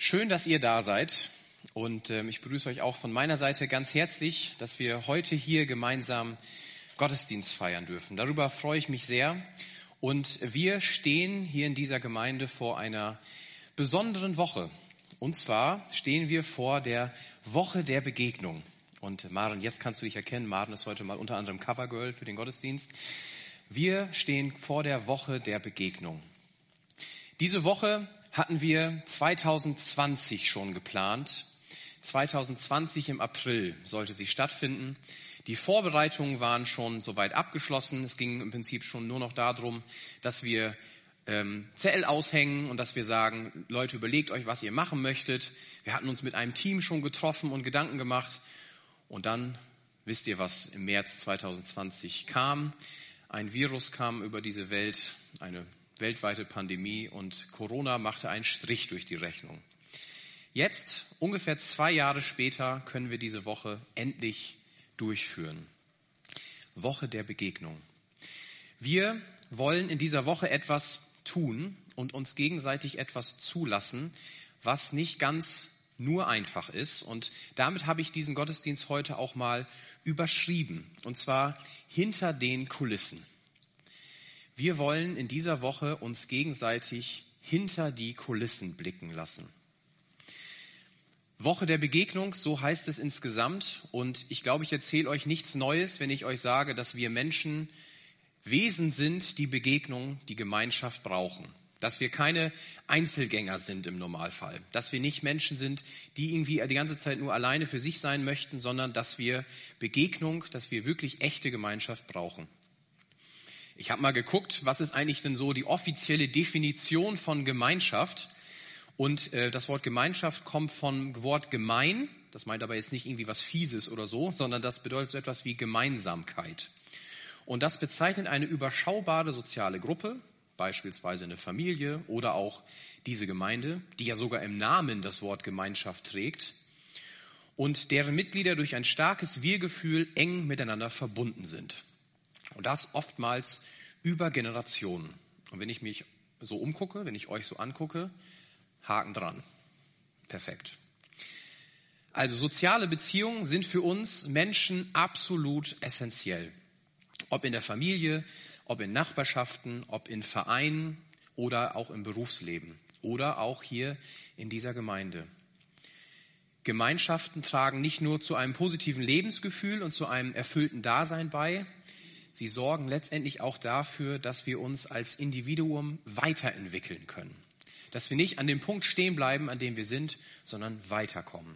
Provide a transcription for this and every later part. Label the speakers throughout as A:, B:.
A: Schön, dass ihr da seid und ich begrüße euch auch von meiner Seite ganz herzlich, dass wir heute hier gemeinsam Gottesdienst feiern dürfen. Darüber freue ich mich sehr und wir stehen hier in dieser Gemeinde vor einer besonderen Woche. Und zwar stehen wir vor der Woche der Begegnung. Und Maren, jetzt kannst du dich erkennen, Maren ist heute mal unter anderem Covergirl für den Gottesdienst. Wir stehen vor der Woche der Begegnung. Diese Woche hatten wir 2020 schon geplant. 2020 im April sollte sie stattfinden. Die Vorbereitungen waren schon soweit abgeschlossen. Es ging im Prinzip schon nur noch darum, dass wir Zettel aushängen und dass wir sagen, Leute, überlegt euch, was ihr machen möchtet. Wir hatten uns mit einem Team schon getroffen und Gedanken gemacht. Und dann wisst ihr, was im März 2020 kam. Ein Virus kam über diese Welt, eine weltweite Pandemie, und Corona machte einen Strich durch die Rechnung. Jetzt, ungefähr 2 Jahre später, können wir diese Woche endlich durchführen. Woche der Begegnung. Wir wollen in dieser Woche etwas tun und uns gegenseitig etwas zulassen, was nicht ganz nur einfach ist. Und damit habe ich diesen Gottesdienst heute auch mal überschrieben. Und zwar hinter den Kulissen. Wir wollen in dieser Woche uns gegenseitig hinter die Kulissen blicken lassen. Woche der Begegnung, so heißt es insgesamt. Und ich glaube, ich erzähle euch nichts Neues, wenn ich euch sage, dass wir Menschen Wesen sind, die Begegnung, die Gemeinschaft brauchen. Dass wir keine Einzelgänger sind im Normalfall. Dass wir nicht Menschen sind, die irgendwie die ganze Zeit nur alleine für sich sein möchten, sondern dass wir Begegnung, dass wir wirklich echte Gemeinschaft brauchen. Ich habe mal geguckt, was ist eigentlich denn so die offizielle Definition von Gemeinschaft? Und das Wort Gemeinschaft kommt vom Wort gemein. Das meint aber jetzt nicht irgendwie was Fieses oder so, sondern das bedeutet so etwas wie Gemeinsamkeit. Und das bezeichnet eine überschaubare soziale Gruppe, beispielsweise eine Familie oder auch diese Gemeinde, die ja sogar im Namen das Wort Gemeinschaft trägt und deren Mitglieder durch ein starkes Wir-Gefühl eng miteinander verbunden sind. Und das oftmals über Generationen. Und wenn ich mich so umgucke, wenn ich euch so angucke, Haken dran. Perfekt. Also soziale Beziehungen sind für uns Menschen absolut essentiell. Ob in der Familie, ob in Nachbarschaften, ob in Vereinen oder auch im Berufsleben oder auch hier in dieser Gemeinde. Gemeinschaften tragen nicht nur zu einem positiven Lebensgefühl und zu einem erfüllten Dasein bei, sie sorgen letztendlich auch dafür, dass wir uns als Individuum weiterentwickeln können. Dass wir nicht an dem Punkt stehen bleiben, an dem wir sind, sondern weiterkommen.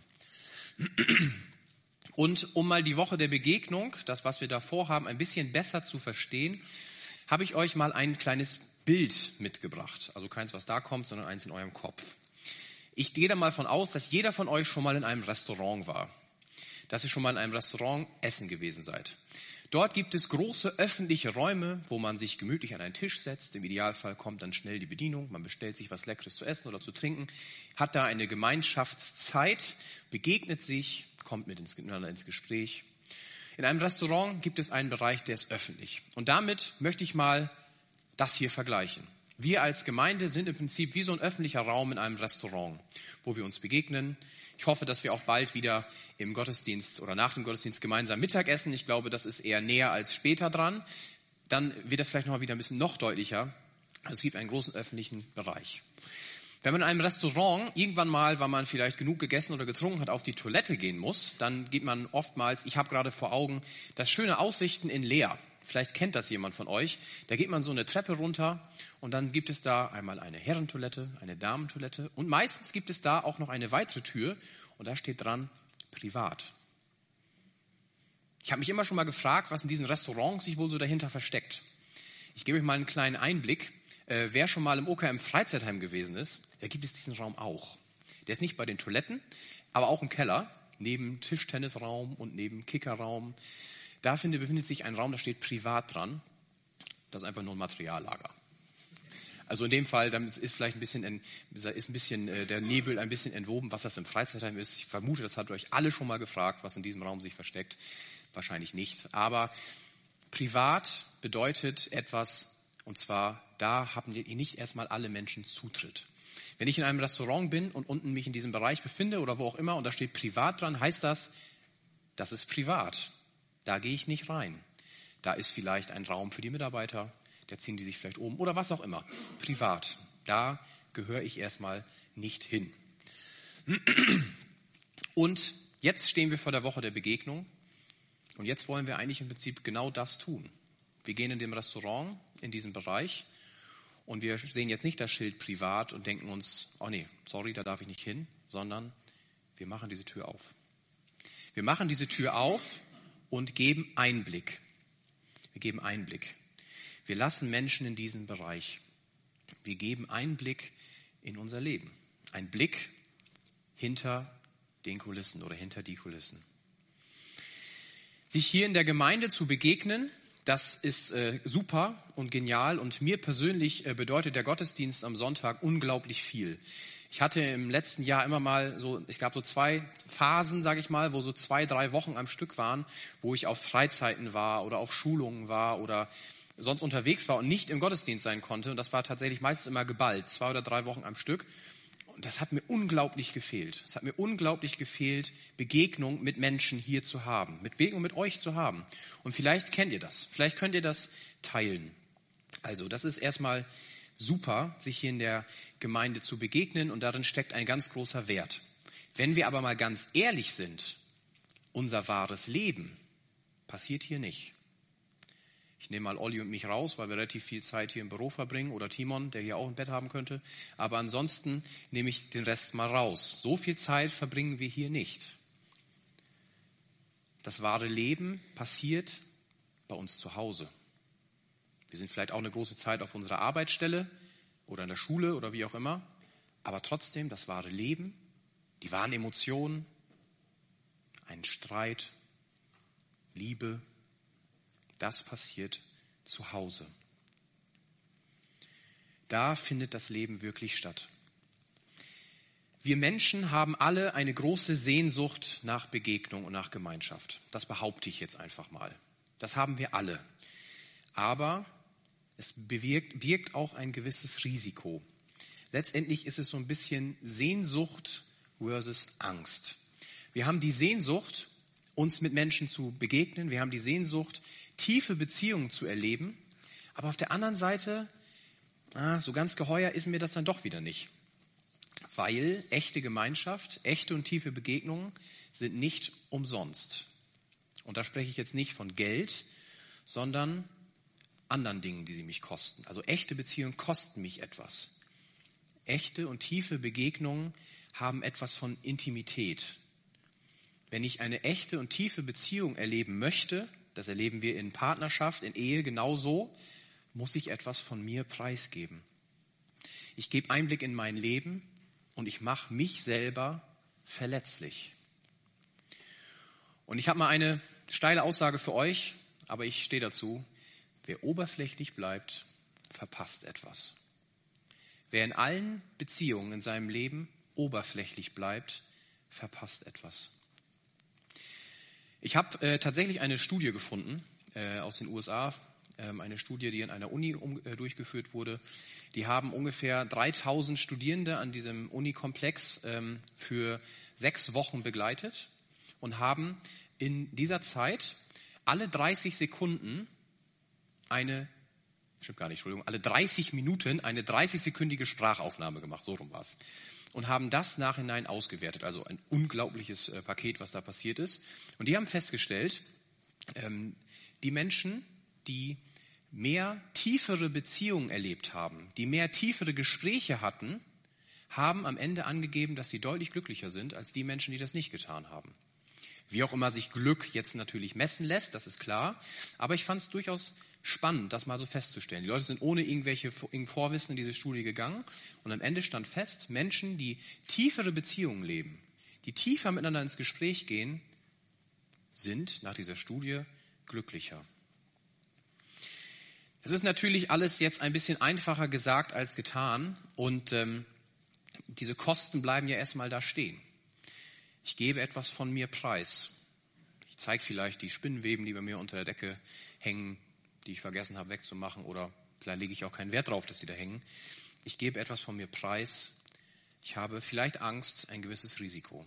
A: Und um mal die Woche der Begegnung, das, was wir da vorhaben, ein bisschen besser zu verstehen, habe ich euch mal ein kleines Bild mitgebracht. Also keins, was da kommt, sondern eins in eurem Kopf. Ich gehe da mal von aus, dass jeder von euch schon mal in einem Restaurant war. Dass ihr schon mal in einem Restaurant essen gewesen seid. Dort gibt es große öffentliche Räume, wo man sich gemütlich an einen Tisch setzt. Im Idealfall kommt dann schnell die Bedienung. Man bestellt sich was Leckeres zu essen oder zu trinken, hat da eine Gemeinschaftszeit, begegnet sich, kommt miteinander ins Gespräch. In einem Restaurant gibt es einen Bereich, der ist öffentlich. Und damit möchte ich mal das hier vergleichen. Wir als Gemeinde sind im Prinzip wie so ein öffentlicher Raum in einem Restaurant, wo wir uns begegnen. Ich hoffe, dass wir auch bald wieder im Gottesdienst oder nach dem Gottesdienst gemeinsam Mittagessen. Ich glaube, das ist eher näher als später dran. Dann wird das vielleicht noch mal wieder ein bisschen noch deutlicher. Es gibt einen großen öffentlichen Bereich. Wenn man in einem Restaurant irgendwann mal, weil man vielleicht genug gegessen oder getrunken hat, auf die Toilette gehen muss, dann geht man oftmals, ich habe gerade vor Augen, das schöne Aussichten in Leer. Vielleicht kennt das jemand von euch. Da geht man so eine Treppe runter und dann gibt es da einmal eine Herrentoilette, eine Damentoilette und meistens gibt es da auch noch eine weitere Tür und da steht dran, privat. Ich habe mich immer schon mal gefragt, was in diesen Restaurants sich wohl so dahinter versteckt. Ich gebe euch mal einen kleinen Einblick. Wer schon mal im OKM Freizeitheim gewesen ist, da gibt es diesen Raum auch. Der ist nicht bei den Toiletten, aber auch im Keller, neben Tischtennisraum und neben Kickerraum. Da befindet sich ein Raum, da steht privat dran. Das ist einfach nur ein Materiallager. Also in dem Fall, dann ist vielleicht ein bisschen der Nebel ein bisschen entwoben, was das im Freizeitheim ist. Ich vermute, das habt ihr euch alle schon mal gefragt, was in diesem Raum sich versteckt. Wahrscheinlich nicht. Aber privat bedeutet etwas, und zwar, da haben nicht erstmal alle Menschen Zutritt. Wenn ich in einem Restaurant bin und unten mich in diesem Bereich befinde oder wo auch immer und da steht privat dran, heißt das, das ist privat. Da gehe ich nicht rein. Da ist vielleicht ein Raum für die Mitarbeiter, da ziehen die sich vielleicht um oder was auch immer. Privat. Da gehöre ich erstmal nicht hin. Und jetzt stehen wir vor der Woche der Begegnung und jetzt wollen wir eigentlich im Prinzip genau das tun. Wir gehen in dem Restaurant, in diesen Bereich und wir sehen jetzt nicht das Schild privat und denken uns, oh nee, sorry, da darf ich nicht hin, sondern wir machen diese Tür auf. Wir machen diese Tür auf und geben Einblick. Wir geben Einblick. Wir lassen Menschen in diesen Bereich. Wir geben Einblick in unser Leben. Ein Blick hinter den Kulissen oder hinter die Kulissen. Sich hier in der Gemeinde zu begegnen, das ist super und genial und mir persönlich bedeutet der Gottesdienst am Sonntag unglaublich viel. Ich hatte im letzten Jahr immer mal so, ich glaube so 2 Phasen, sage ich mal, wo so 2, 3 Wochen am Stück waren, wo ich auf Freizeiten war oder auf Schulungen war oder sonst unterwegs war und nicht im Gottesdienst sein konnte. Und das war tatsächlich meistens immer geballt, 2 oder 3 Wochen am Stück. Und das hat mir unglaublich gefehlt. Es hat mir unglaublich gefehlt, Begegnung mit Menschen hier zu haben, mit Begegnung mit euch zu haben. Und vielleicht kennt ihr das, vielleicht könnt ihr das teilen. Also das ist erstmal super, sich hier in der Gemeinde zu begegnen und darin steckt ein ganz großer Wert. Wenn wir aber mal ganz ehrlich sind, unser wahres Leben passiert hier nicht. Ich nehme mal Olli und mich raus, weil wir relativ viel Zeit hier im Büro verbringen oder Timon, der hier auch ein Bett haben könnte. Aber ansonsten nehme ich den Rest mal raus. So viel Zeit verbringen wir hier nicht. Das wahre Leben passiert bei uns zu Hause. Wir sind vielleicht auch eine große Zeit auf unserer Arbeitsstelle oder in der Schule oder wie auch immer. Aber trotzdem das wahre Leben, die wahren Emotionen, ein Streit, Liebe, das passiert zu Hause. Da findet das Leben wirklich statt. Wir Menschen haben alle eine große Sehnsucht nach Begegnung und nach Gemeinschaft. Das behaupte ich jetzt einfach mal. Das haben wir alle. Aber es birgt auch ein gewisses Risiko. Letztendlich ist es so ein bisschen Sehnsucht versus Angst. Wir haben die Sehnsucht, uns mit Menschen zu begegnen. Wir haben die Sehnsucht, tiefe Beziehungen zu erleben. Aber auf der anderen Seite, so ganz geheuer ist mir das dann doch wieder nicht. Weil echte Gemeinschaft, echte und tiefe Begegnungen sind nicht umsonst. Und da spreche ich jetzt nicht von Geld, sondern anderen Dingen, die sie mich kosten. Also echte Beziehungen kosten mich etwas. Echte und tiefe Begegnungen haben etwas von Intimität. Wenn ich eine echte und tiefe Beziehung erleben möchte, das erleben wir in Partnerschaft, in Ehe genauso, muss ich etwas von mir preisgeben. Ich gebe Einblick in mein Leben und ich mache mich selber verletzlich. Und ich habe mal eine steile Aussage für euch, aber ich stehe dazu. Wer oberflächlich bleibt, verpasst etwas. Wer in allen Beziehungen in seinem Leben oberflächlich bleibt, verpasst etwas. Ich habe tatsächlich eine Studie gefunden aus den USA, eine Studie, die an einer Uni durchgeführt wurde. Die haben ungefähr 3000 Studierende an diesem Unikomplex für 6 Wochen begleitet und haben in dieser Zeit alle 30 Sekunden alle 30 Minuten eine 30-sekündige Sprachaufnahme gemacht, so rum war es. Und haben das nachhinein ausgewertet. Also ein unglaubliches Paket, was da passiert ist. Und die haben festgestellt, die Menschen, die mehr tiefere Beziehungen erlebt haben, die mehr tiefere Gespräche hatten, haben am Ende angegeben, dass sie deutlich glücklicher sind als die Menschen, die das nicht getan haben. Wie auch immer sich Glück jetzt natürlich messen lässt, das ist klar. Aber ich fand es durchaus spannend, das mal so festzustellen. Die Leute sind ohne irgendein Vorwissen in diese Studie gegangen und am Ende stand fest, Menschen, die tiefere Beziehungen leben, die tiefer miteinander ins Gespräch gehen, sind nach dieser Studie glücklicher. Es ist natürlich alles jetzt ein bisschen einfacher gesagt als getan und diese Kosten bleiben ja erstmal da stehen. Ich gebe etwas von mir preis. Ich zeige vielleicht die Spinnenweben, die bei mir unter der Decke hängen, die ich vergessen habe wegzumachen oder vielleicht lege ich auch keinen Wert darauf, dass sie da hängen. Ich gebe etwas von mir preis, Ich habe vielleicht Angst, ein gewisses Risiko.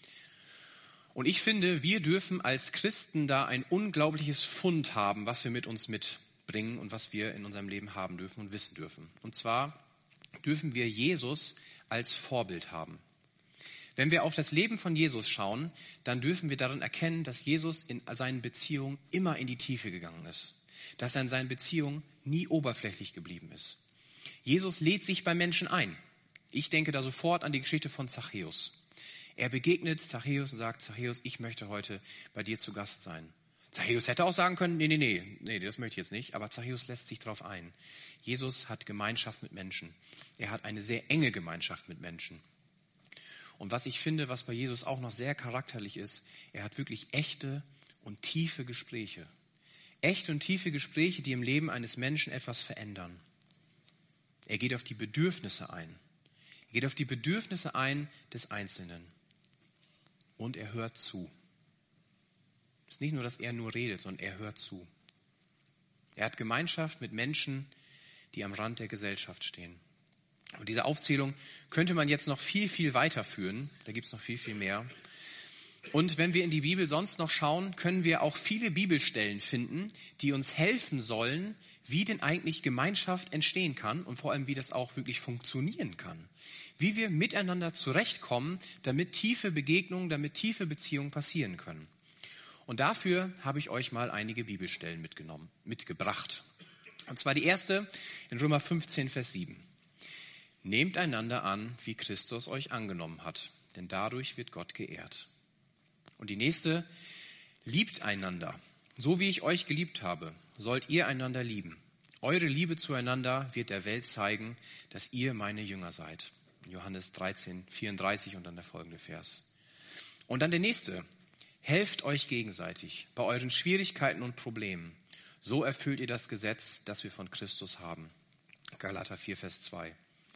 A: Und ich finde, wir dürfen als Christen da ein unglaubliches Fund haben, was wir mit uns mitbringen und was wir in unserem Leben haben dürfen und wissen dürfen. Und zwar dürfen wir Jesus als Vorbild haben. Wenn wir auf das Leben von Jesus schauen, dann dürfen wir darin erkennen, dass Jesus in seinen Beziehungen immer in die Tiefe gegangen ist. Dass er in seinen Beziehungen nie oberflächlich geblieben ist. Jesus lädt sich bei Menschen ein. Ich denke da sofort an die Geschichte von Zachäus. Er begegnet Zachäus und sagt, Zachäus, ich möchte heute bei dir zu Gast sein. Zachäus hätte auch sagen können, nee, das möchte ich jetzt nicht. Aber Zachäus lässt sich darauf ein. Jesus hat Gemeinschaft mit Menschen. Er hat eine sehr enge Gemeinschaft mit Menschen. Und was ich finde, was bei Jesus auch noch sehr charakterlich ist, er hat wirklich echte und tiefe Gespräche. Echte und tiefe Gespräche, die im Leben eines Menschen etwas verändern. Er geht auf die Bedürfnisse ein. Er geht auf die Bedürfnisse ein des Einzelnen. Und er hört zu. Es ist nicht nur, dass er nur redet, sondern er hört zu. Er hat Gemeinschaft mit Menschen, die am Rand der Gesellschaft stehen. Und diese Aufzählung könnte man jetzt noch viel, viel weiterführen. Da gibt es noch viel, viel mehr. Und wenn wir in die Bibel sonst noch schauen, können wir auch viele Bibelstellen finden, die uns helfen sollen, wie denn eigentlich Gemeinschaft entstehen kann und vor allem, wie das auch wirklich funktionieren kann. Wie wir miteinander zurechtkommen, damit tiefe Begegnungen, damit tiefe Beziehungen passieren können. Und dafür habe ich euch mal einige Bibelstellen mitgebracht. Und zwar die erste in Römer 15, Vers 7. Nehmt einander an, wie Christus euch angenommen hat, denn dadurch wird Gott geehrt. Und die nächste, liebt einander. So wie ich euch geliebt habe, sollt ihr einander lieben. Eure Liebe zueinander wird der Welt zeigen, dass ihr meine Jünger seid. Johannes 13, 34 und dann der folgende Vers. Und dann der nächste, helft euch gegenseitig bei euren Schwierigkeiten und Problemen. So erfüllt ihr das Gesetz, das wir von Christus haben. Galater 4, Vers 2.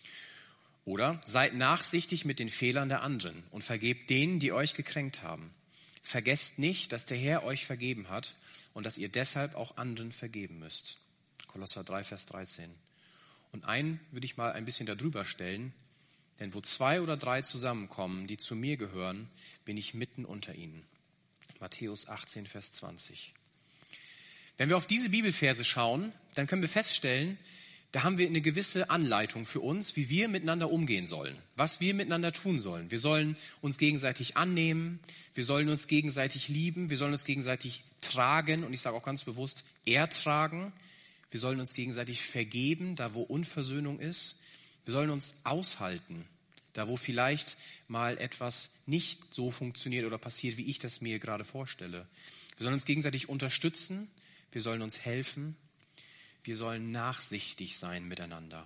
A: Oder seid nachsichtig mit den Fehlern der anderen und vergebt denen, die euch gekränkt haben. Vergesst nicht, dass der Herr euch vergeben hat und dass ihr deshalb auch anderen vergeben müsst. Kolosser 3, Vers 13. Und einen würde ich mal ein bisschen darüber stellen, denn wo 2 oder 3 zusammenkommen, die zu mir gehören, bin ich mitten unter ihnen. Matthäus 18, Vers 20. Wenn wir auf diese Bibelverse schauen, dann können wir feststellen, da haben wir eine gewisse Anleitung für uns, wie wir miteinander umgehen sollen, was wir miteinander tun sollen. Wir sollen uns gegenseitig annehmen, wir sollen uns gegenseitig lieben, wir sollen uns gegenseitig tragen und ich sage auch ganz bewusst ertragen. Wir sollen uns gegenseitig vergeben, da wo Unversöhnung ist. Wir sollen uns aushalten, da wo vielleicht mal etwas nicht so funktioniert oder passiert, wie ich das mir gerade vorstelle. Wir sollen uns gegenseitig unterstützen, wir sollen uns helfen. Wir sollen nachsichtig sein miteinander.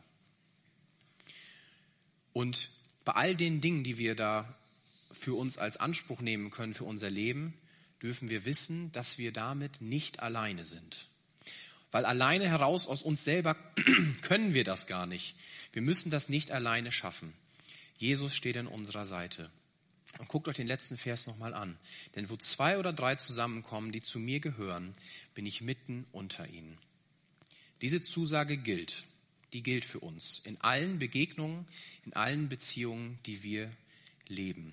A: Und bei all den Dingen, die wir da für uns als Anspruch nehmen können für unser Leben, dürfen wir wissen, dass wir damit nicht alleine sind. Weil alleine heraus aus uns selber können wir das gar nicht. Wir müssen das nicht alleine schaffen. Jesus steht an unserer Seite. Und guckt euch den letzten Vers nochmal an. Denn wo 2 oder 3 zusammenkommen, die zu mir gehören, bin ich mitten unter ihnen. Diese Zusage gilt. Die gilt für uns in allen Begegnungen, in allen Beziehungen, die wir leben.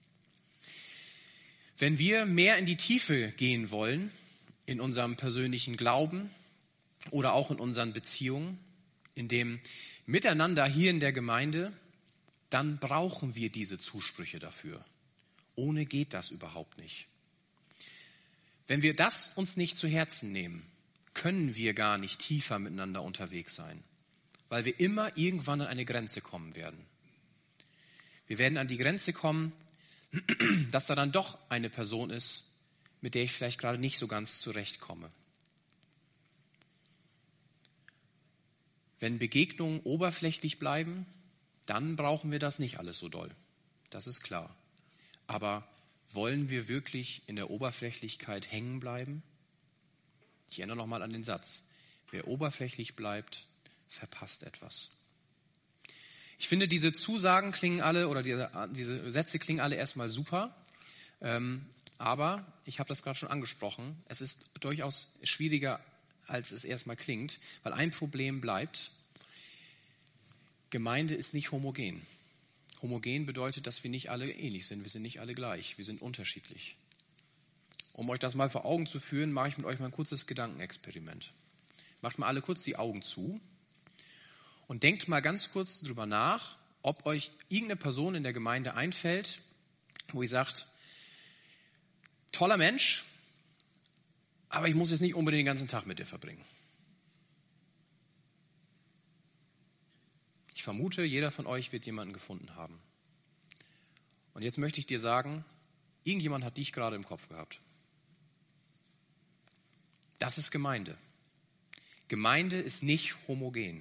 A: Wenn wir mehr in die Tiefe gehen wollen, in unserem persönlichen Glauben oder auch in unseren Beziehungen, in dem Miteinander hier in der Gemeinde, dann brauchen wir diese Zusprüche dafür. Ohne geht das überhaupt nicht. Wenn wir das uns nicht zu Herzen nehmen, können wir gar nicht tiefer miteinander unterwegs sein, weil wir immer irgendwann an eine Grenze kommen werden. Wir werden an die Grenze kommen, dass da dann doch eine Person ist, mit der ich vielleicht gerade nicht so ganz zurechtkomme. Wenn Begegnungen oberflächlich bleiben, dann brauchen wir das nicht alles so doll. Das ist klar. Aber wollen wir wirklich in der Oberflächlichkeit hängen bleiben? Ich erinnere nochmal an den Satz. Wer oberflächlich bleibt, verpasst etwas. Ich finde, diese Zusagen klingen alle, oder diese Sätze klingen alle erstmal super. Aber, ich habe das gerade schon angesprochen, es ist durchaus schwieriger, als es erstmal klingt, weil ein Problem bleibt. Gemeinde ist nicht homogen. Homogen bedeutet, dass wir nicht alle ähnlich sind. Wir sind nicht alle gleich. Wir sind unterschiedlich. Um euch das mal vor Augen zu führen, mache ich mit euch mal ein kurzes Gedankenexperiment. Macht mal alle kurz die Augen zu und denkt mal ganz kurz drüber nach, ob euch irgendeine Person in der Gemeinde einfällt, wo ihr sagt, toller Mensch, aber ich muss jetzt nicht unbedingt den ganzen Tag mit dir verbringen. Ich vermute, jeder von euch wird jemanden gefunden haben. Und jetzt möchte ich dir sagen, irgendjemand hat dich gerade im Kopf gehabt. Das ist Gemeinde. Gemeinde ist nicht homogen.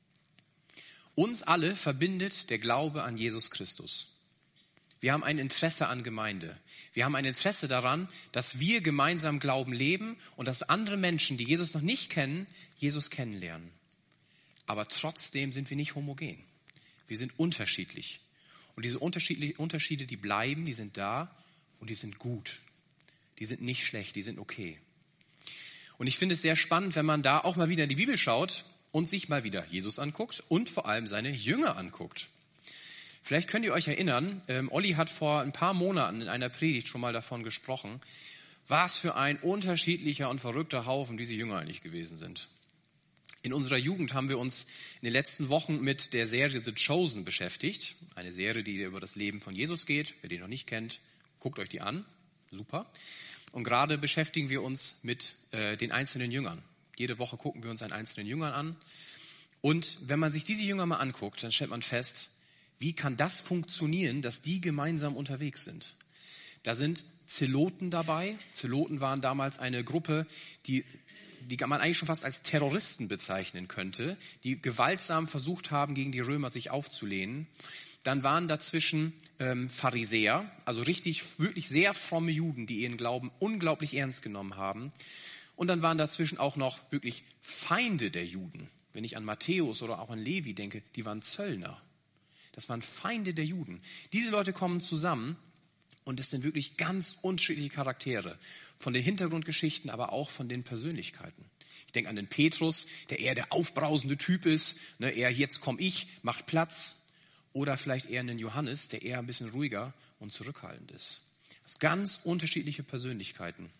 A: Uns alle verbindet der Glaube an Jesus Christus. Wir haben ein Interesse an Gemeinde. Wir haben ein Interesse daran, dass wir gemeinsam Glauben leben und dass andere Menschen, die Jesus noch nicht kennen, Jesus kennenlernen. Aber trotzdem sind wir nicht homogen. Wir sind unterschiedlich. Und diese Unterschiede, die bleiben, die sind da und die sind gut. Die sind nicht schlecht, die sind okay. Und ich finde es sehr spannend, wenn man da auch mal wieder in die Bibel schaut und sich mal wieder Jesus anguckt und vor allem seine Jünger anguckt. Vielleicht könnt ihr euch erinnern, Olli hat vor ein paar Monaten in einer Predigt schon mal davon gesprochen, was für ein unterschiedlicher und verrückter Haufen diese Jünger eigentlich gewesen sind. In unserer Jugend haben wir uns in den letzten Wochen mit der Serie The Chosen beschäftigt. Eine Serie, die über das Leben von Jesus geht. Wer die noch nicht kennt, guckt euch die an. Super. Und gerade beschäftigen wir uns mit den einzelnen Jüngern. Jede Woche gucken wir uns einen einzelnen Jüngern an. Und wenn man sich diese Jünger mal anguckt, dann stellt man fest, wie kann das funktionieren, dass die gemeinsam unterwegs sind? Da sind Zeloten dabei. Zeloten waren damals eine Gruppe, die man eigentlich schon fast als Terroristen bezeichnen könnte, die gewaltsam versucht haben, gegen die Römer sich aufzulehnen. Dann waren dazwischen Pharisäer, also wirklich sehr fromme Juden, die ihren Glauben unglaublich ernst genommen haben. Und dann waren dazwischen auch noch wirklich Feinde der Juden. Wenn ich an Matthäus oder auch an Levi denke, die waren Zöllner. Das waren Feinde der Juden. Diese Leute kommen zusammen und es sind wirklich ganz unterschiedliche Charaktere. Von den Hintergrundgeschichten, aber auch von den Persönlichkeiten. Ich denke an den Petrus, der eher der aufbrausende Typ ist. Eher jetzt komme ich, macht Platz. Oder vielleicht eher einen Johannes, der eher ein bisschen ruhiger und zurückhaltend ist. Das sind ganz unterschiedliche Persönlichkeiten.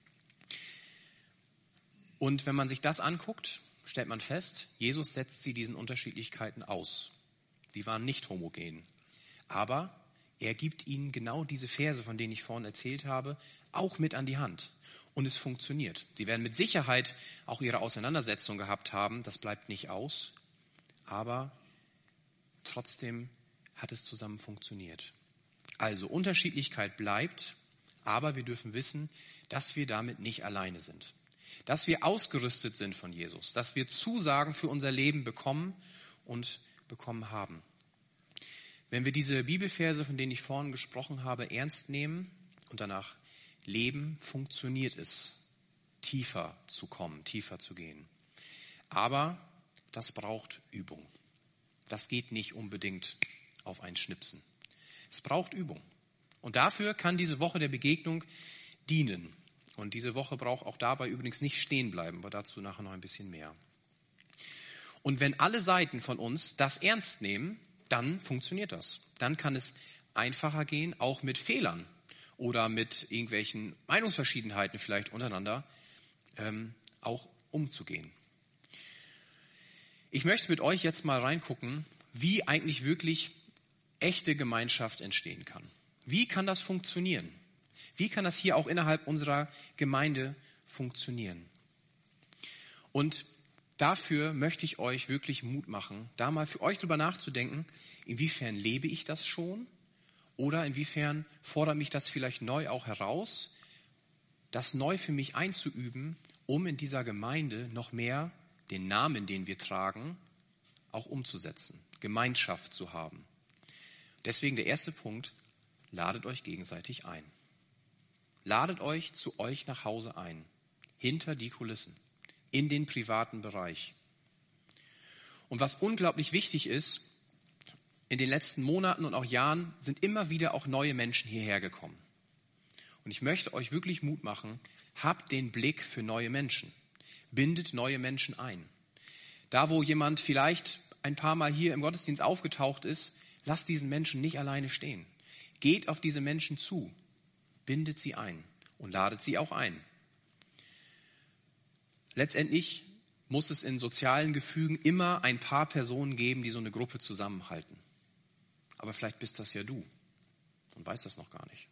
A: Und wenn man sich das anguckt, stellt man fest, Jesus setzt sie diesen Unterschiedlichkeiten aus. Die waren nicht homogen. Aber er gibt ihnen genau diese Verse, von denen ich vorhin erzählt habe, auch mit an die Hand. Und es funktioniert. Sie werden mit Sicherheit auch ihre Auseinandersetzung gehabt haben. Das bleibt nicht aus. Aber trotzdem hat es zusammen funktioniert. Also Unterschiedlichkeit bleibt, aber wir dürfen wissen, dass wir damit nicht alleine sind. Dass wir ausgerüstet sind von Jesus, dass wir Zusagen für unser Leben bekommen und bekommen haben. Wenn wir diese Bibelverse, von denen ich vorhin gesprochen habe, ernst nehmen und danach leben, funktioniert es, tiefer zu kommen, tiefer zu gehen. Aber das braucht Übung. Das geht nicht unbedingt auf ein Schnipsen. Es braucht Übung. Und dafür kann diese Woche der Begegnung dienen. Und diese Woche braucht auch dabei übrigens nicht stehen bleiben, aber dazu nachher noch ein bisschen mehr. Und wenn alle Seiten von uns das ernst nehmen, dann funktioniert das. Dann kann es einfacher gehen, auch mit Fehlern oder mit irgendwelchen Meinungsverschiedenheiten vielleicht untereinander auch umzugehen. Ich möchte mit euch jetzt mal reingucken, wie eigentlich wirklich echte Gemeinschaft entstehen kann. Wie kann das funktionieren? Wie kann das hier auch innerhalb unserer Gemeinde funktionieren? Und dafür möchte ich euch wirklich Mut machen, da mal für euch drüber nachzudenken, inwiefern lebe ich das schon oder inwiefern fordert mich das vielleicht neu auch heraus, das neu für mich einzuüben, um in dieser Gemeinde noch mehr den Namen, den wir tragen, auch umzusetzen, Gemeinschaft zu haben. Deswegen der erste Punkt, ladet euch gegenseitig ein. Ladet euch zu euch nach Hause ein, hinter die Kulissen, in den privaten Bereich. Und was unglaublich wichtig ist, in den letzten Monaten und auch Jahren sind immer wieder auch neue Menschen hierher gekommen. Und ich möchte euch wirklich Mut machen, habt den Blick für neue Menschen. Bindet neue Menschen ein. Da, wo jemand vielleicht ein paar Mal hier im Gottesdienst aufgetaucht ist, Lasst diesen Menschen nicht alleine stehen. Geht auf diese Menschen zu, bindet sie ein und ladet sie auch ein. Letztendlich muss es in sozialen Gefügen immer ein paar Personen geben, die so eine Gruppe zusammenhalten. Aber vielleicht bist das ja du und weißt das noch gar nicht.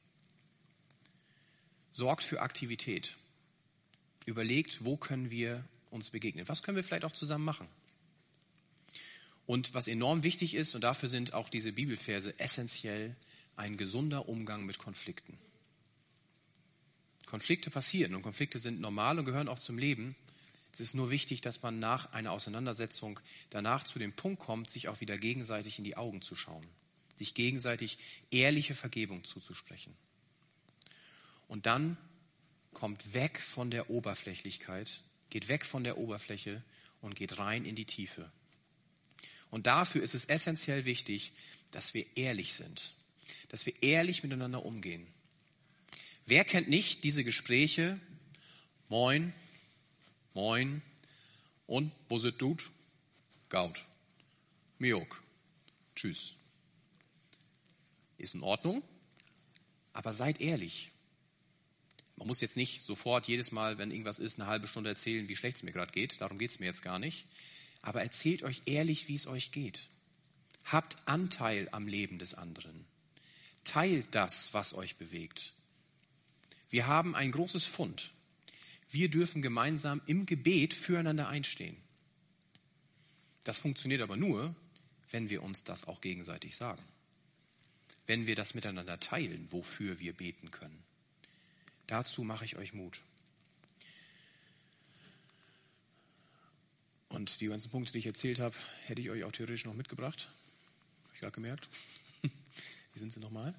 A: Sorgt für Aktivität. Überlegt, wo können wir uns begegnen? Was können wir vielleicht auch zusammen machen? Und was enorm wichtig ist, und dafür sind auch diese Bibelverse essentiell, ein gesunder Umgang mit Konflikten. Konflikte passieren und Konflikte sind normal und gehören auch zum Leben. Es ist nur wichtig, dass man nach einer Auseinandersetzung danach zu dem Punkt kommt, sich auch wieder gegenseitig in die Augen zu schauen, sich gegenseitig ehrliche Vergebung zuzusprechen. Und dann kommt weg von der Oberflächlichkeit, geht weg von der Oberfläche und geht rein in die Tiefe. Und dafür ist es essentiell wichtig, dass wir ehrlich sind, dass wir ehrlich miteinander umgehen. Wer kennt nicht diese Gespräche? Moin, moin und wo sind tut? Gaut. Miok. Tschüss. Ist in Ordnung, aber seid ehrlich. Man muss jetzt nicht sofort jedes Mal, wenn irgendwas ist, eine halbe Stunde erzählen, wie schlecht es mir gerade geht. Darum geht es mir jetzt gar nicht. Aber erzählt euch ehrlich, wie es euch geht. Habt Anteil am Leben des anderen. Teilt das, was euch bewegt. Wir haben ein großes Pfund. Wir dürfen gemeinsam im Gebet füreinander einstehen. Das funktioniert aber nur, wenn wir uns das auch gegenseitig sagen. Wenn wir das miteinander teilen, wofür wir beten können. Dazu mache ich euch Mut. Und die ganzen Punkte, die ich erzählt habe, hätte ich euch auch theoretisch noch mitgebracht. Habe ich gerade gemerkt. Wie sind sie nochmal?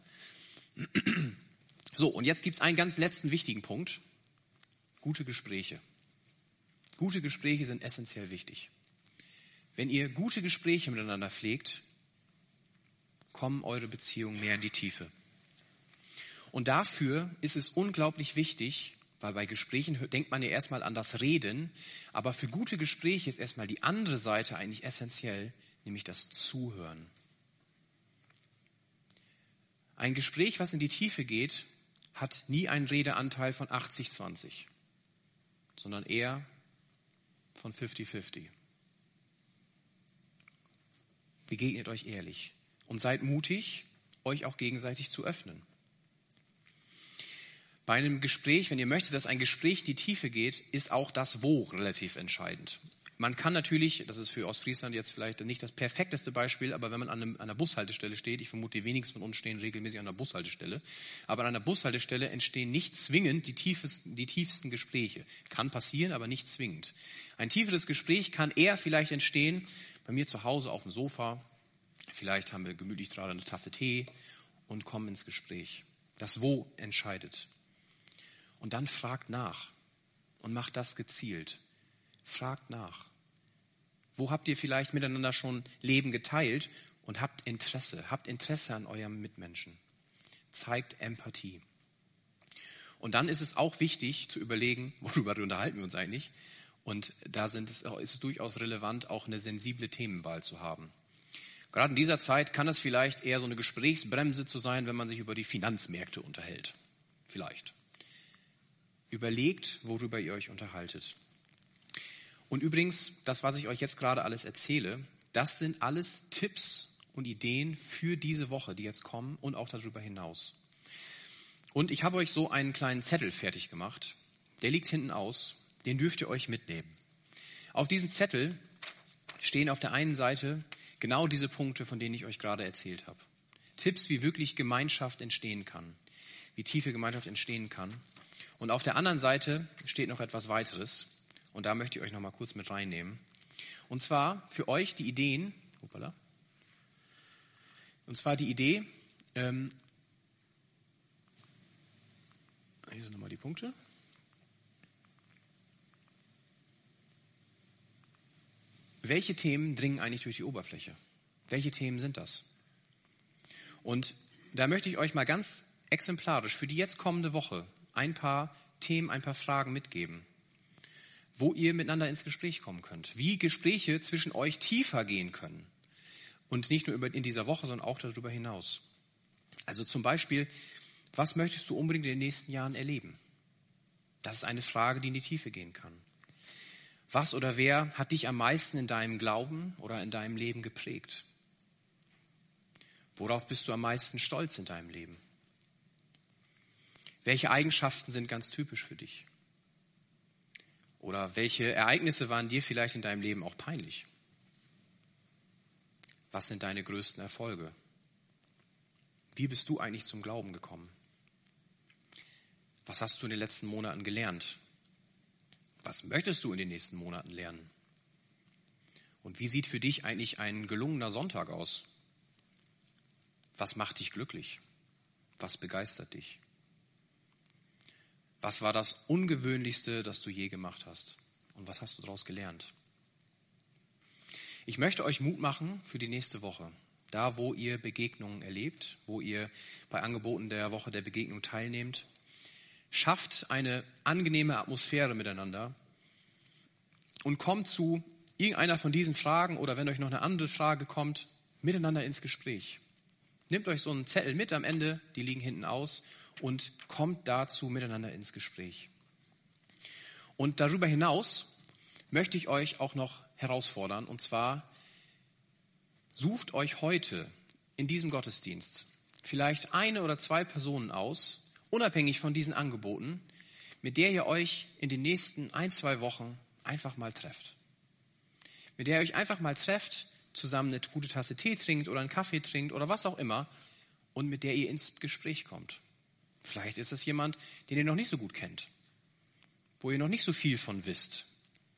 A: So, und jetzt gibt es einen ganz letzten wichtigen Punkt. Gute Gespräche. Gute Gespräche sind essentiell wichtig. Wenn ihr gute Gespräche miteinander pflegt, kommen eure Beziehungen mehr in die Tiefe. Und dafür ist es unglaublich wichtig, weil bei Gesprächen denkt man ja erstmal an das Reden, aber für gute Gespräche ist erstmal die andere Seite eigentlich essentiell, nämlich das Zuhören. Ein Gespräch, was in die Tiefe geht, hat nie einen Redeanteil von 80-20, sondern eher von 50-50. Begegnet euch ehrlich und seid mutig, euch auch gegenseitig zu öffnen. Bei einem Gespräch, wenn ihr möchtet, dass ein Gespräch in die Tiefe geht, ist auch das Wo relativ entscheidend. Man kann natürlich, das ist für Ostfriesland jetzt vielleicht nicht das perfekteste Beispiel, aber wenn man an einer Bushaltestelle steht, ich vermute, die wenigsten von uns stehen regelmäßig an einer Bushaltestelle, aber an einer Bushaltestelle entstehen nicht zwingend die tiefsten Gespräche. Kann passieren, aber nicht zwingend. Ein tieferes Gespräch kann eher vielleicht entstehen bei mir zu Hause auf dem Sofa. Vielleicht haben wir gemütlich gerade eine Tasse Tee und kommen ins Gespräch. Das Wo entscheidet. Und dann fragt nach und macht das gezielt. Fragt nach. Wo habt ihr vielleicht miteinander schon Leben geteilt und habt Interesse an eurem Mitmenschen. Zeigt Empathie. Und dann ist es auch wichtig zu überlegen, worüber unterhalten wir uns eigentlich? Und da ist es durchaus relevant, auch eine sensible Themenwahl zu haben. Gerade in dieser Zeit kann es vielleicht eher so eine Gesprächsbremse zu sein, wenn man sich über die Finanzmärkte unterhält. Vielleicht. Überlegt, worüber ihr euch unterhaltet. Und übrigens, das, was ich euch jetzt gerade alles erzähle, das sind alles Tipps und Ideen für diese Woche, die jetzt kommen und auch darüber hinaus. Und ich habe euch so einen kleinen Zettel fertig gemacht. Der liegt hinten aus. Den dürft ihr euch mitnehmen. Auf diesem Zettel stehen auf der einen Seite genau diese Punkte, von denen ich euch gerade erzählt habe. Tipps, wie wirklich Gemeinschaft entstehen kann, wie tiefe Gemeinschaft entstehen kann. Und auf der anderen Seite steht noch etwas weiteres. Und da möchte ich euch noch mal kurz mit reinnehmen. Und zwar für euch die Ideen. Und zwar die Idee. Hier sind nochmal die Punkte. Welche Themen dringen eigentlich durch die Oberfläche? Welche Themen sind das? Und da möchte ich euch mal ganz exemplarisch für die jetzt kommende Woche ein paar Themen, ein paar Fragen mitgeben, wo ihr miteinander ins Gespräch kommen könnt, wie Gespräche zwischen euch tiefer gehen können, Und nicht nur in dieser Woche, sondern auch darüber hinaus. Also zum Beispiel, was möchtest du unbedingt in den nächsten Jahren erleben? Das ist eine Frage, die in die Tiefe gehen kann. Was oder wer hat dich am meisten in deinem Glauben oder in deinem Leben geprägt? Worauf bist du am meisten stolz in deinem Leben? Welche Eigenschaften sind ganz typisch für dich? Oder welche Ereignisse waren dir vielleicht in deinem Leben auch peinlich? Was sind deine größten Erfolge? Wie bist du eigentlich zum Glauben gekommen? Was hast du in den letzten Monaten gelernt? Was möchtest du in den nächsten Monaten lernen? Und wie sieht für dich eigentlich ein gelungener Sonntag aus? Was macht dich glücklich? Was begeistert dich? Was war das Ungewöhnlichste, das du je gemacht hast? Und was hast du daraus gelernt? Ich möchte euch Mut machen für die nächste Woche. Da, wo ihr Begegnungen erlebt, wo ihr bei Angeboten der Woche der Begegnung teilnehmt, schafft eine angenehme Atmosphäre miteinander und kommt zu irgendeiner von diesen Fragen oder wenn euch noch eine andere Frage kommt, miteinander ins Gespräch. Nehmt euch so einen Zettel mit am Ende, die liegen hinten aus und kommt dazu miteinander ins Gespräch. Und darüber hinaus möchte ich euch auch noch herausfordern und zwar sucht euch heute in diesem Gottesdienst vielleicht eine oder zwei Personen aus, unabhängig von diesen Angeboten, mit der ihr euch in den nächsten 1-2 Wochen einfach mal trefft. Mit der ihr euch einfach mal trefft, zusammen eine gute Tasse Tee trinkt oder einen Kaffee trinkt oder was auch immer und mit der ihr ins Gespräch kommt. Vielleicht ist es jemand, den ihr noch nicht so gut kennt, wo ihr noch nicht so viel von wisst.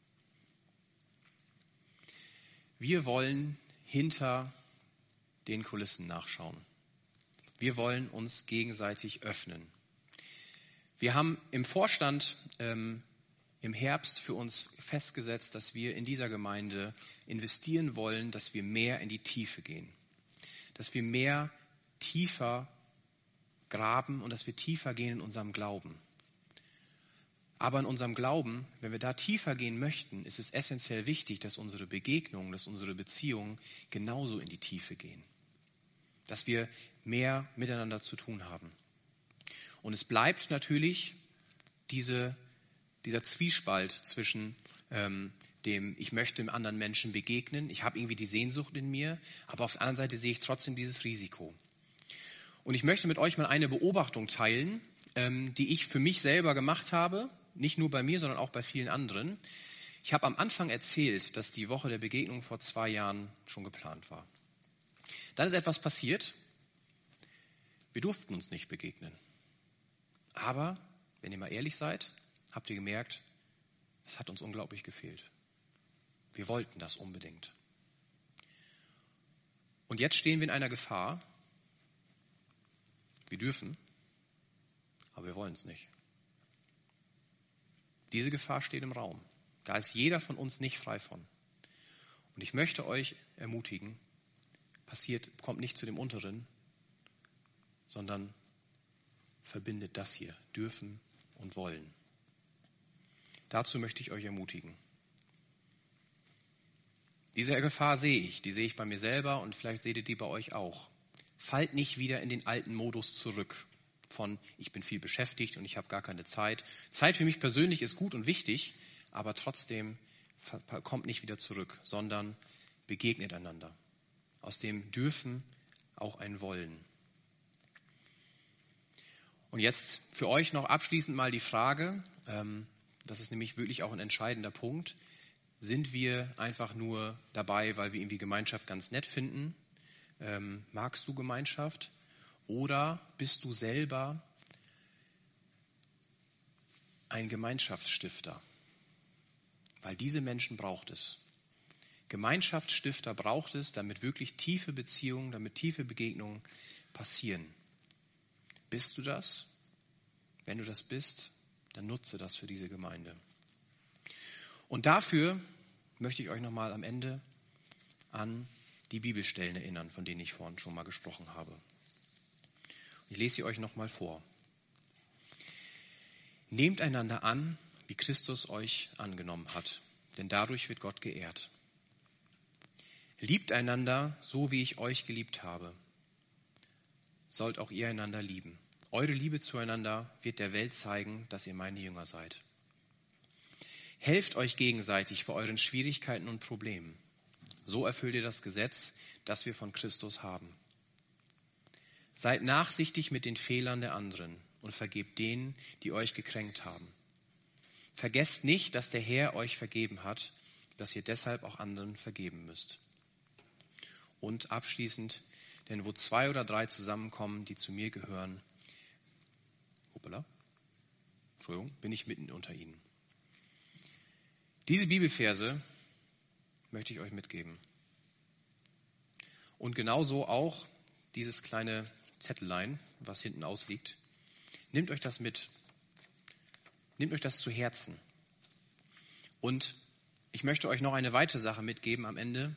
A: Wir wollen hinter den Kulissen nachschauen. Wir wollen uns gegenseitig öffnen. Wir haben im Vorstand im Herbst für uns festgesetzt, dass wir in dieser Gemeinde investieren wollen, dass wir mehr in die Tiefe gehen. Dass wir mehr tiefer graben und dass wir tiefer gehen in unserem Glauben. Aber in unserem Glauben, wenn wir da tiefer gehen möchten, ist es essentiell wichtig, dass unsere Begegnungen, dass unsere Beziehungen genauso in die Tiefe gehen. Dass wir mehr miteinander zu tun haben. Und es bleibt natürlich dieser Zwiespalt zwischen dem, ich möchte dem anderen Menschen begegnen, ich habe irgendwie die Sehnsucht in mir, aber auf der anderen Seite sehe ich trotzdem dieses Risiko. Und ich möchte mit euch mal eine Beobachtung teilen, die ich für mich selber gemacht habe, nicht nur bei mir, sondern auch bei vielen anderen. Ich habe am Anfang erzählt, dass die Woche der Begegnung vor 2 Jahren schon geplant war. Dann ist etwas passiert. Wir durften uns nicht begegnen. Aber, wenn ihr mal ehrlich seid, habt ihr gemerkt, es hat uns unglaublich gefehlt. Wir wollten das unbedingt. Und jetzt stehen wir in einer Gefahr. Wir dürfen, aber wir wollen es nicht. Diese Gefahr steht im Raum. Da ist jeder von uns nicht frei von. Und ich möchte euch ermutigen, kommt nicht zu dem Unteren, sondern verbindet das hier, dürfen und wollen. Dazu möchte ich euch ermutigen. Diese Gefahr sehe ich, die sehe ich bei mir selber und vielleicht seht ihr die bei euch auch. Fallt nicht wieder in den alten Modus zurück von ich bin viel beschäftigt und ich habe gar keine Zeit. Zeit für mich persönlich ist gut und wichtig, aber trotzdem kommt nicht wieder zurück, sondern begegnet einander. Aus dem Dürfen auch ein Wollen. Und jetzt für euch noch abschließend mal die Frage, das ist nämlich wirklich auch ein entscheidender Punkt, sind wir einfach nur dabei, weil wir irgendwie Gemeinschaft ganz nett finden? Magst du Gemeinschaft? Oder bist du selber ein Gemeinschaftsstifter? Weil diese Menschen braucht es. Gemeinschaftsstifter braucht es, damit wirklich tiefe Beziehungen, damit tiefe Begegnungen passieren. Bist du das? Wenn du das bist, dann nutze das für diese Gemeinde. Und dafür möchte ich euch nochmal am Ende an die Bibelstellen erinnern, von denen ich vorhin schon mal gesprochen habe. Ich lese sie euch nochmal vor. Nehmt einander an, wie Christus euch angenommen hat, denn dadurch wird Gott geehrt. Liebt einander, so wie ich euch geliebt habe. Sollt auch ihr einander lieben. Eure Liebe zueinander wird der Welt zeigen, dass ihr meine Jünger seid. Helft euch gegenseitig bei euren Schwierigkeiten und Problemen. So erfüllt ihr das Gesetz, das wir von Christus haben. Seid nachsichtig mit den Fehlern der anderen und vergebt denen, die euch gekränkt haben. Vergesst nicht, dass der Herr euch vergeben hat, dass ihr deshalb auch anderen vergeben müsst. Und abschließend, denn wo 2 oder 3 zusammenkommen, die zu mir gehören, bin ich mitten unter ihnen. Diese Bibelverse möchte ich euch mitgeben. Und genauso auch dieses kleine Zettellein, was hinten ausliegt. Nehmt euch das mit. Nehmt euch das zu Herzen. Und ich möchte euch noch eine weitere Sache mitgeben am Ende.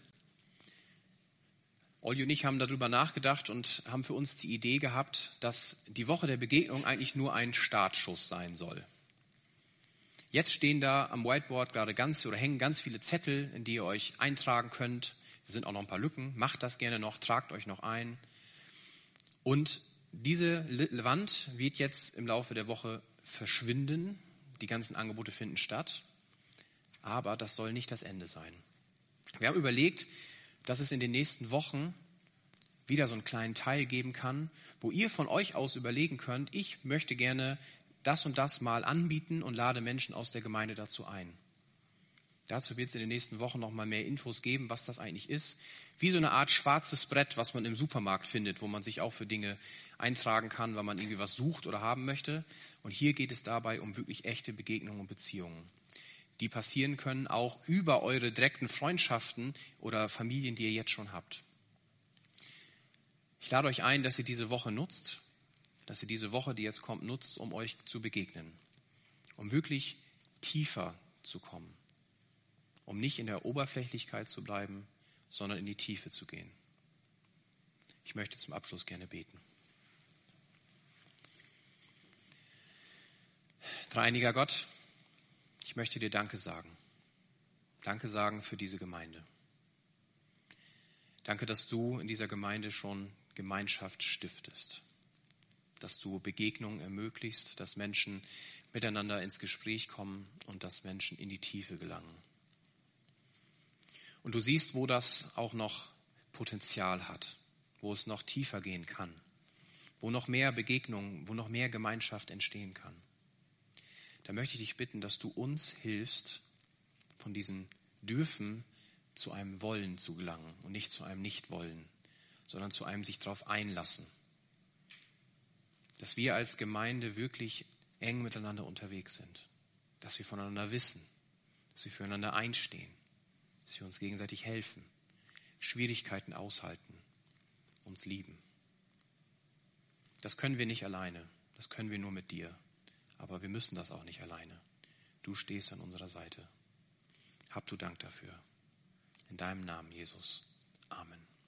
A: Olli und ich haben darüber nachgedacht und haben für uns die Idee gehabt, dass die Woche der Begegnung eigentlich nur ein Startschuss sein soll. Jetzt stehen da am Whiteboard gerade hängen ganz viele Zettel, in die ihr euch eintragen könnt. Es sind auch noch ein paar Lücken. Macht das gerne noch, tragt euch noch ein. Und diese Wand wird jetzt im Laufe der Woche verschwinden. Die ganzen Angebote finden statt. Aber das soll nicht das Ende sein. Wir haben überlegt, dass es in den nächsten Wochen wieder so einen kleinen Teil geben kann, wo ihr von euch aus überlegen könnt, ich möchte gerne das und das mal anbieten und lade Menschen aus der Gemeinde dazu ein. Dazu wird es in den nächsten Wochen noch mal mehr Infos geben, was das eigentlich ist. Wie so eine Art schwarzes Brett, was man im Supermarkt findet, wo man sich auch für Dinge eintragen kann, weil man irgendwie was sucht oder haben möchte. Und hier geht es dabei um wirklich echte Begegnungen und Beziehungen, die passieren können, auch über eure direkten Freundschaften oder Familien, die ihr jetzt schon habt. Ich lade euch ein, dass ihr diese Woche nutzt, dass ihr diese Woche, die jetzt kommt, nutzt, um euch zu begegnen, um wirklich tiefer zu kommen, um nicht in der Oberflächlichkeit zu bleiben, sondern in die Tiefe zu gehen. Ich möchte zum Abschluss gerne beten. Dreieiniger Gott, ich möchte dir Danke sagen. Danke sagen für diese Gemeinde. Danke, dass du in dieser Gemeinde schon Gemeinschaft stiftest. Dass du Begegnungen ermöglichst, dass Menschen miteinander ins Gespräch kommen und dass Menschen in die Tiefe gelangen. Und du siehst, wo das auch noch Potenzial hat, wo es noch tiefer gehen kann, wo noch mehr Begegnungen, wo noch mehr Gemeinschaft entstehen kann. Da möchte ich dich bitten, dass du uns hilfst, von diesem Dürfen zu einem Wollen zu gelangen und nicht zu einem Nichtwollen, sondern zu einem sich darauf einlassen. Dass wir als Gemeinde wirklich eng miteinander unterwegs sind, dass wir voneinander wissen, dass wir füreinander einstehen, dass wir uns gegenseitig helfen, Schwierigkeiten aushalten, uns lieben. Das können wir nicht alleine, das können wir nur mit dir. Aber wir müssen das auch nicht alleine. Du stehst an unserer Seite. Hab du Dank dafür. In deinem Namen, Jesus. Amen.